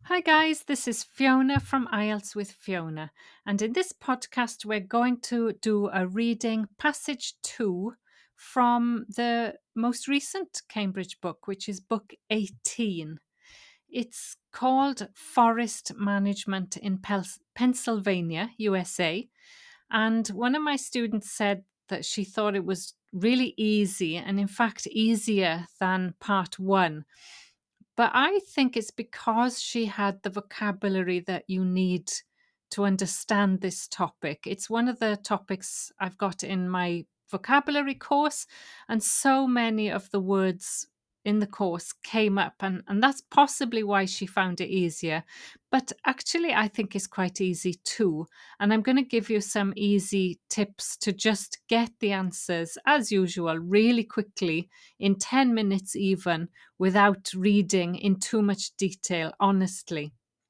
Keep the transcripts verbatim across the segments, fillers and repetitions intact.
Hi, guys, this is Fiona from I E L T S with Fiona. And in this podcast, we're going to do a reading passage two from the most recent Cambridge book, which is book eighteen. It's called Forest Management in Pel- Pennsylvania, U S A. And one of my students said that she thought it was really easy, and in fact, easier than part one. But I think it's because she had the vocabulary that you need to understand this topic. It's one of the topics I've got in my vocabulary course, and so many of the words in the course came up, and, and that's possibly why she found it easier. But actually, I think it's quite easy too. And I'm going to give you some easy tips to just get the answers, as usual, really quickly, in ten minutes even, without reading in too much detail, honestly.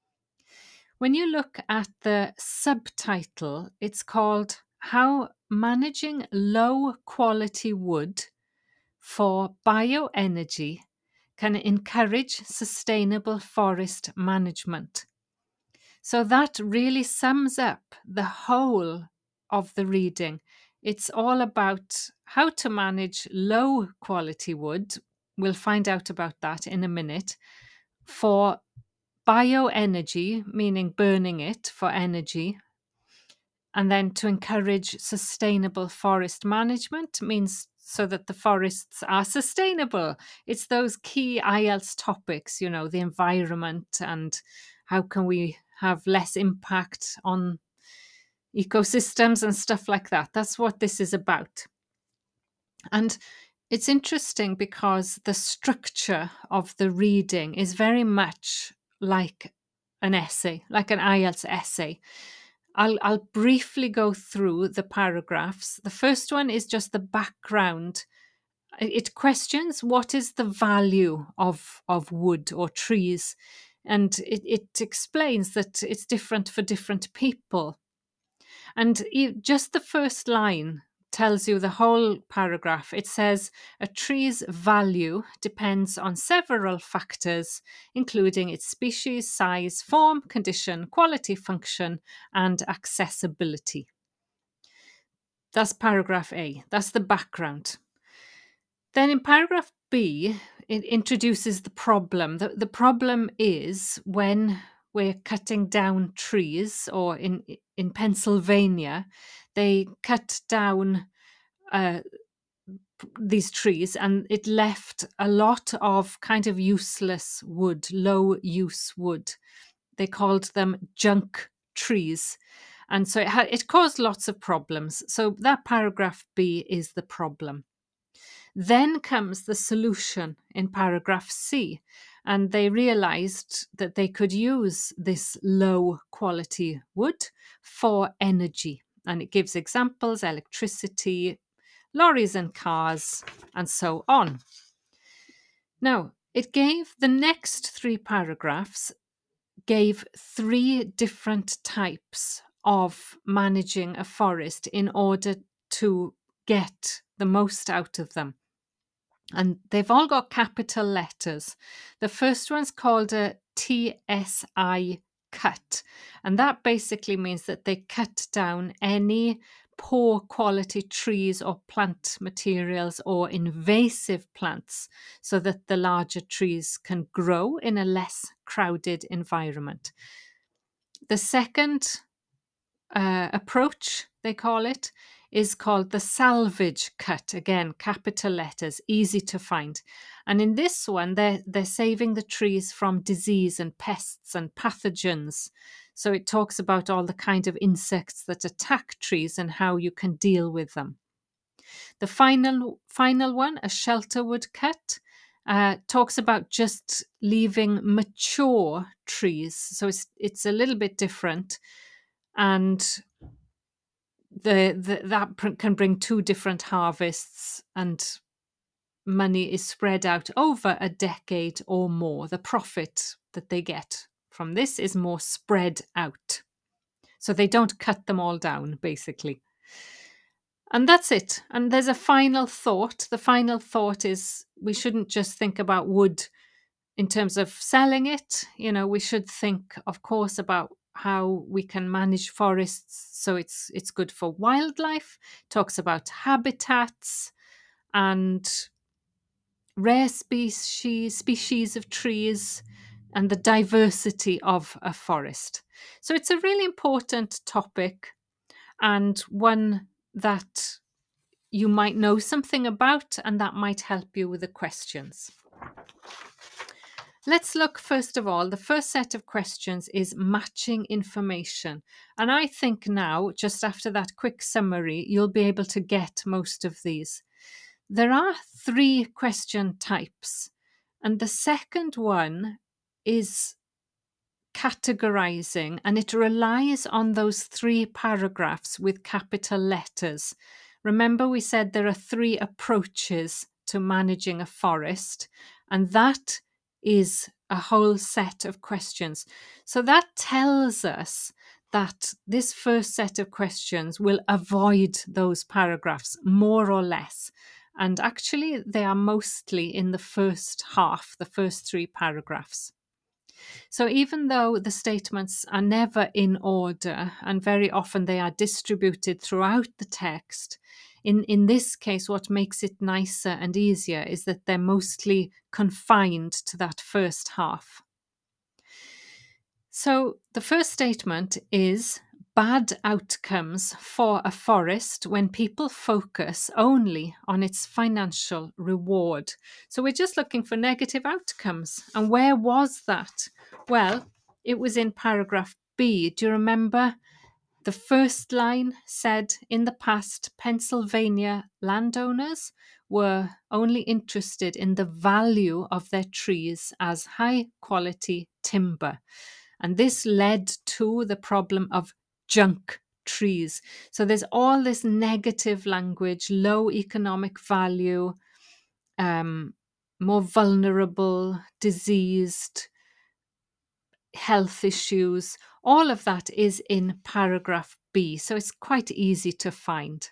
When you look at the subtitle, it's called How Managing Low Quality Wood for Bioenergy Can Encourage Sustainable Forest Management. So that really sums up the whole of the reading. It's all about how to manage low quality wood. We'll find out about that in a minute. For bioenergy, meaning burning it for energy. And then to encourage sustainable forest management means so that the forests are sustainable. It's those key I E L T S topics, you know, the environment and how can we have less impact on ecosystems and stuff like that. That's what this is about. And it's interesting because the structure of the reading is very much like an essay, like an I E L T S essay. I'll, I'll briefly go through the paragraphs. The first one is just the background. It questions what is the value of, of wood or trees. And it, it explains that it's different for different people. And just the first line tells you the whole paragraph. It says a tree's value depends on several factors, including its species, size, form, condition, quality, function, and accessibility. That's paragraph A. That's the background. Then in paragraph B, it introduces the problem. The, the problem is when we're cutting down trees, or in in Pennsylvania, they cut down uh, these trees, and it left a lot of kind of useless wood, low use wood. They called them junk trees. And so it, ha- it caused lots of problems. So that paragraph B is the problem. Then comes the solution in paragraph C, and they realized that they could use this low quality wood for energy. And it gives examples: electricity, lorries and cars, and so on. Now, it gave the next three paragraphs gave three different types of managing a forest in order to get the most out of them. And they've all got capital letters. The first one's called a T S I cut. And that basically means that they cut down any poor quality trees or plant materials or invasive plants so that the larger trees can grow in a less crowded environment. The second uh, approach, they call it, is called the salvage cut. Again, capital letters, easy to find. And in this one, they're, they're saving the trees from disease and pests and pathogens. So it talks about all the kind of insects that attack trees and how you can deal with them. The final, final one, a shelter wood cut, uh, talks about just leaving mature trees. So it's, it's a little bit different. And the, the that pr- can bring two different harvests, and money is spread out over a decade or more. The profit that they get from this is more spread out. So they don't cut them all down, basically. And that's it. And there's a final thought. The final thought is we shouldn't just think about wood in terms of selling it, you know, we should think, of course, about how we can manage forests so it's it's good for wildlife. Talks about habitats and rare species species of trees and the diversity of a forest. So it's a really important topic and one that you might know something about, and that might help you with the questions. Let's look first of all, the first set of questions is matching information. And I think now, just after that quick summary, you'll be able to get most of these. There are three question types, and the second one is categorizing, and it relies on those three paragraphs with capital letters. Remember, we said there are three approaches to managing a forest, and that is a whole set of questions. So that tells us that this first set of questions will avoid those paragraphs more or less. And actually, they are mostly in the first half, the first three paragraphs. So even though the statements are never in order and very often they are distributed throughout the text, in, in this case, what makes it nicer and easier is that they're mostly confined to that first half. So the first statement is bad outcomes for a forest when people focus only on its financial reward. So we're just looking for negative outcomes. And where was that? Well, it was in paragraph B. Do you remember? The first line said, in the past, Pennsylvania landowners were only interested in the value of their trees as high quality timber. And this led to the problem of junk trees. So there's all this negative language, low economic value, um, more vulnerable, diseased, health issues. All of that is in paragraph B, so it's quite easy to find.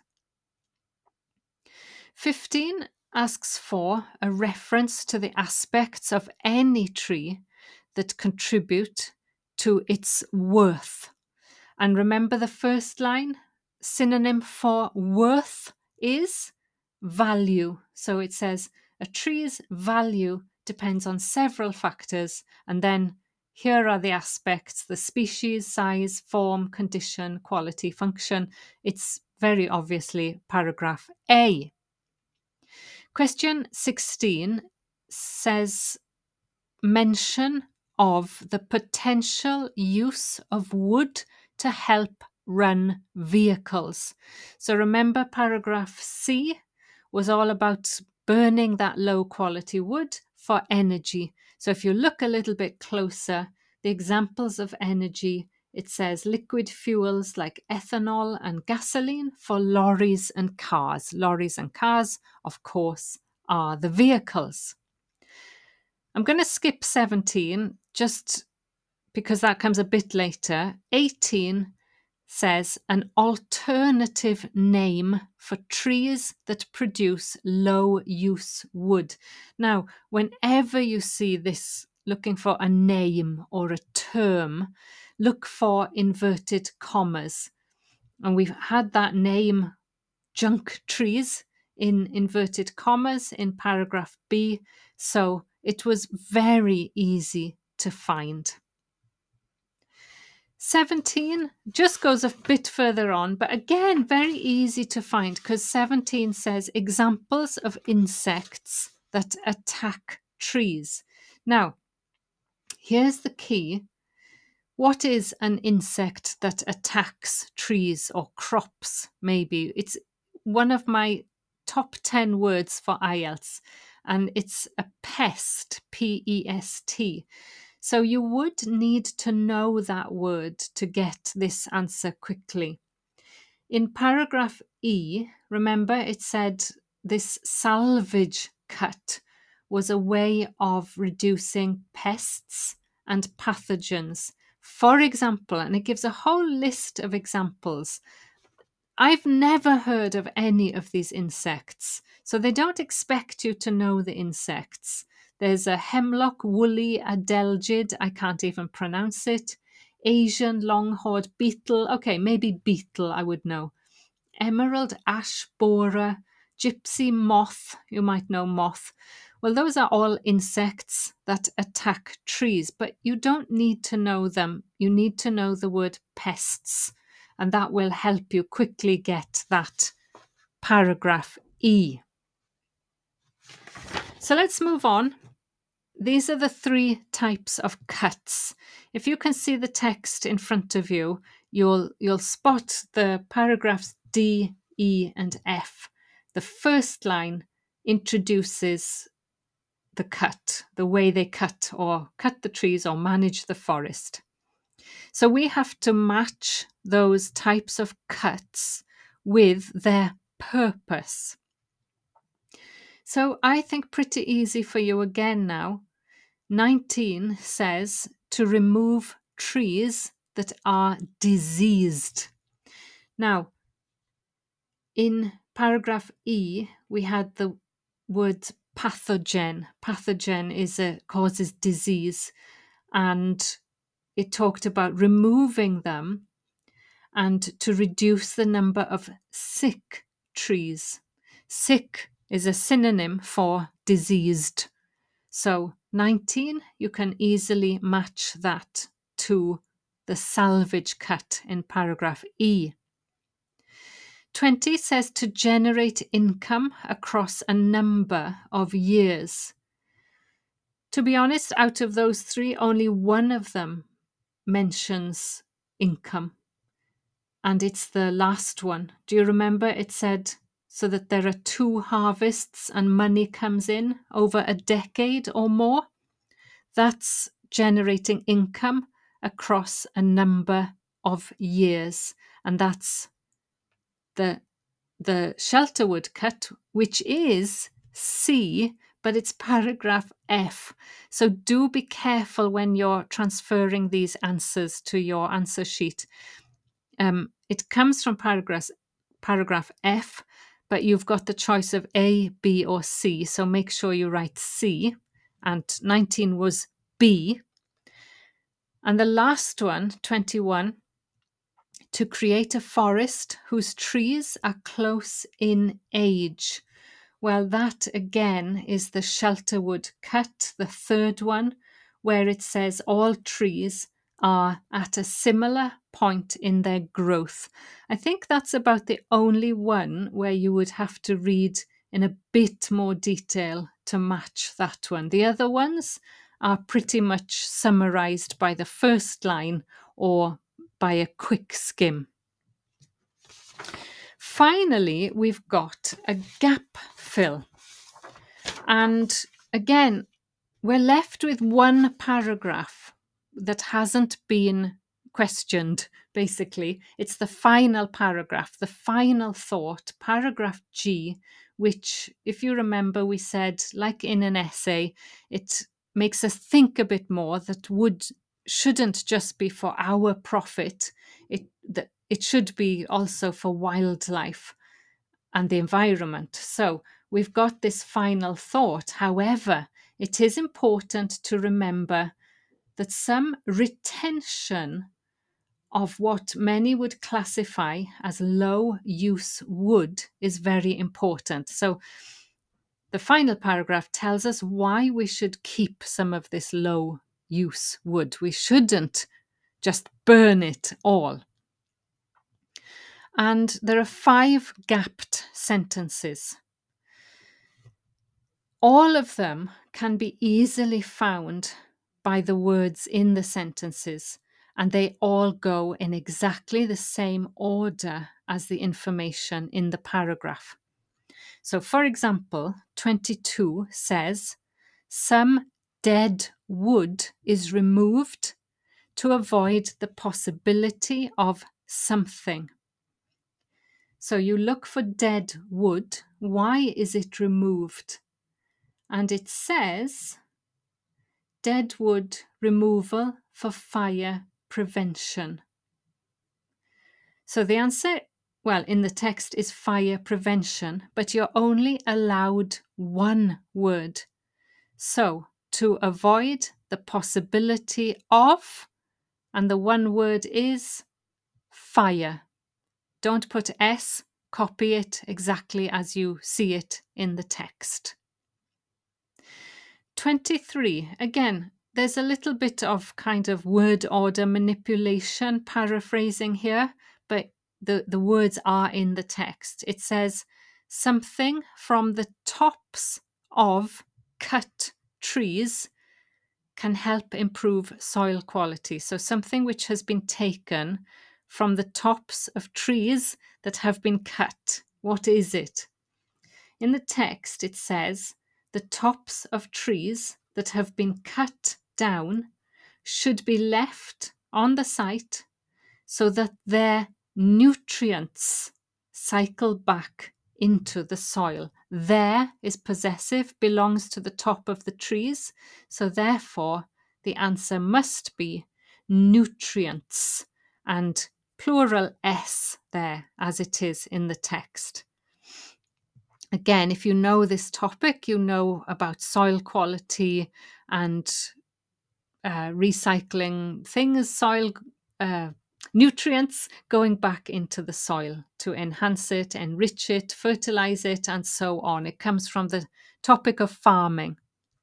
fifteen asks for a reference to the aspects of any tree that contribute to its worth. And remember the first line? Synonym for worth is value. So it says a tree's value depends on several factors, and then here are the aspects: the species, size, form, condition, quality, function. It's very obviously paragraph A. Question sixteen says mention of the potential use of wood to help run vehicles. So remember, paragraph C was all about burning that low quality wood for energy. So if you look a little bit closer, the examples of energy, it says liquid fuels like ethanol and gasoline for lorries and cars. Lorries and cars, of course, are the vehicles. I'm going to skip seventeen just because that comes a bit later. eighteen says an alternative name for trees that produce low use wood. Now, whenever you see this looking for a name or a term, look for inverted commas. And we've had that name, junk trees, in inverted commas in paragraph B. So it was very easy to find. seventeen just goes a bit further on, but again, very easy to find because seventeen says examples of insects that attack trees. Now, here's the key. What is an insect that attacks trees or crops, maybe? It's one of my top ten words for I E L T S, and it's a pest, P E S T. So you would need to know that word to get this answer quickly. In paragraph E, remember it said this salvage cut was a way of reducing pests and pathogens. For example, and it gives a whole list of examples. I've never heard of any of these insects, so they don't expect you to know the insects. There's a hemlock woolly adelgid, I can't even pronounce it. Asian long-horned beetle, okay, maybe beetle, I would know. Emerald ash borer, gypsy moth, you might know moth. Well, those are all insects that attack trees, but you don't need to know them. You need to know the word pests, and that will help you quickly get that paragraph E. So let's move on. These are the three types of cuts. If you can see the text in front of you, you'll, you'll spot the paragraphs D, E, and F. The first line introduces the cut, the way they cut or cut the trees or manage the forest. So we have to match those types of cuts with their purpose. So I think pretty easy for you again now. nineteen says to remove trees that are diseased. Now, in paragraph E, we had the word pathogen. Pathogen is a causes disease, and it talked about removing them and to reduce the number of sick trees. Sick is a synonym for diseased. So nineteen, you can easily match that to the salvage cut in paragraph E. twenty says to generate income across a number of years. To be honest, out of those three, only one of them mentions income. And it's the last one. Do you remember it said so that there are two harvests and money comes in over a decade or more? That's generating income across a number of years. And that's the, the Shelterwood cut, which is C, but it's paragraph F. So do be careful when you're transferring these answers to your answer sheet. Um, it comes from paragraph, paragraph F, but you've got the choice of A, B, or C. So make sure you write C. And nineteen was B. And the last one, twenty-one, to create a forest whose trees are close in age. Well, that again is the Shelterwood cut, the third one, where it says all trees are at a similar point in their growth. I think that's about the only one where you would have to read in a bit more detail to match that one. The other ones are pretty much summarized by the first line or by a quick skim. Finally, we've got a gap fill. And again, we're left with one paragraph that hasn't been questioned, basically. It's the final paragraph, the final thought, paragraph G, which, if you remember, we said, like in an essay, it makes us think a bit more that would shouldn't just be for our profit. It, that it should be also for wildlife and the environment. So we've got this final thought. However, it is important to remember that some retention of what many would classify as low use wood is very important. So the final paragraph tells us why we should keep some of this low use wood. We shouldn't just burn it all. And there are five gapped sentences. All of them can be easily found by the words in the sentences, and they all go in exactly the same order as the information in the paragraph. So, for example, twenty-two says, some dead wood is removed to avoid the possibility of something. So you look for dead wood. Why is it removed? And it says, dead wood removal for fire prevention. So the answer, well, in the text is fire prevention, but you're only allowed one word. So to avoid the possibility of, and the one word is fire. Don't put S, copy it exactly as you see it in the text. twenty-three, again, there's a little bit of kind of word order manipulation, paraphrasing here, but the, the words are in the text. It says, something from the tops of cut trees can help improve soil quality. So something which has been taken from the tops of trees that have been cut. What is it? In the text, it says, the tops of trees that have been cut down should be left on the site so that their nutrients cycle back into the soil. There is possessive, belongs to the top of the trees. So therefore, the answer must be nutrients, and plural S there, as it is in the text. Again, if you know this topic, you know about soil quality and uh, recycling things, soil uh, nutrients going back into the soil to enhance it, enrich it, fertilize it, and so on. It comes from the topic of farming.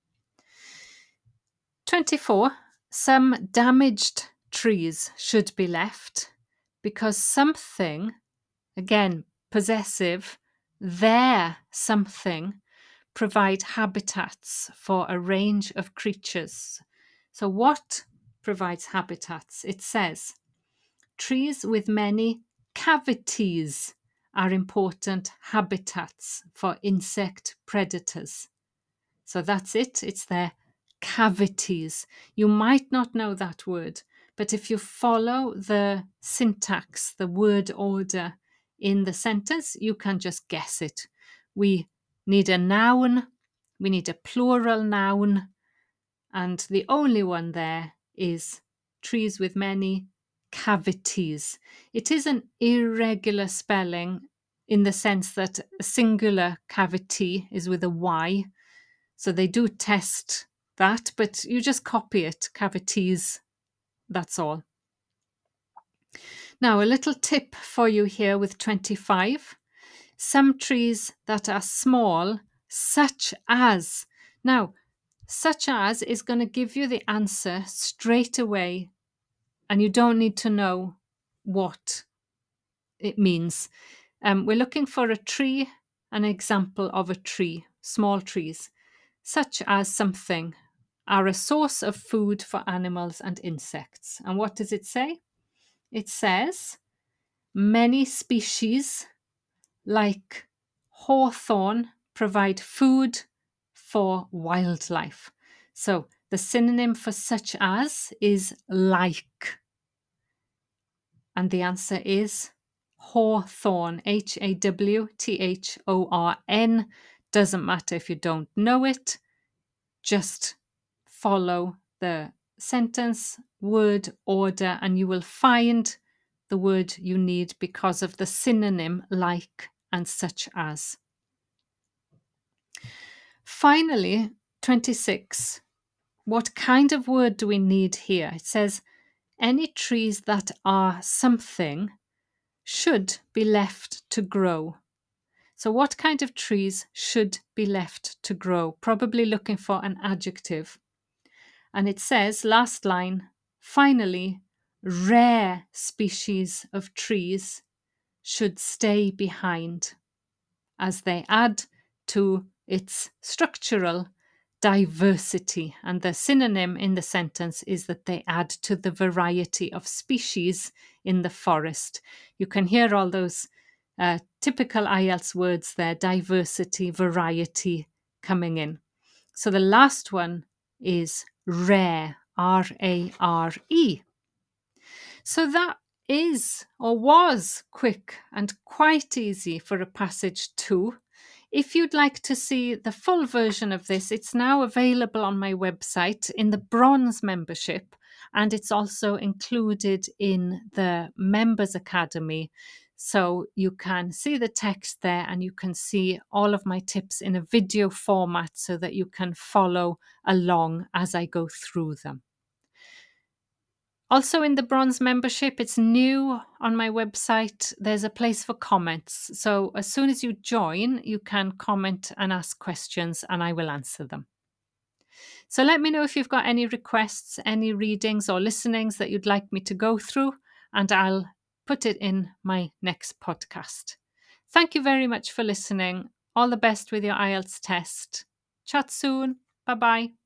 twenty-four, some damaged trees should be left because something, again, possessive, their something, provide habitats for a range of creatures. So what provides habitats? It says, trees with many cavities are important habitats for insect predators. So that's it. It's their cavities. You might not know that word, but if you follow the syntax, the word order in the sentence, you can just guess it. We need a noun, we need a plural noun, and the only one there is trees with many cavities. It is an irregular spelling in the sense that a singular cavity is with a Y. So they do test that, but you just copy it, cavities, that's all. Now, a little tip for you here with twenty-five. Some trees that are small, such as. Now, such as is going to give you the answer straight away, and you don't need to know what it means. Um, we're looking for a tree, an example of a tree, small trees, such as something, are a source of food for animals and insects. And what does it say? It says, many species like hawthorn provide food for wildlife. So the synonym for such as is like. And the answer is hawthorn, H A W T H O R N. Doesn't matter if you don't know it, just follow the sentence, word order, and you will find the word you need because of the synonym like and such as. Finally, twenty-six. What kind of word do we need here? It says, any trees that are something should be left to grow. So what kind of trees should be left to grow? Probably looking for an adjective. And it says, last line, finally, rare species of trees should stay behind as they add to its structural diversity. And the synonym in the sentence is that they add to the variety of species in the forest. You can hear all those uh, typical I E L T S words there, diversity, variety coming in. So the last one is rare, R A R E. So that is or was quick and quite easy for a passage two. If you'd like to see the full version of this, it's now available on my website in the Bronze membership, and it's also included in the Members Academy. So you can see the text there, and you can see all of my tips in a video format so that you can follow along as I go through them. Also, in the bronze membership, it's new on my website. There's a place for comments. So as soon as you join, you can comment and ask questions, and I will answer them. So let me know if you've got any requests, any readings or listenings that you'd like me to go through, and I'll put it in my next podcast. Thank you very much for listening. All the best with your I E L T S test. Chat soon. Bye bye.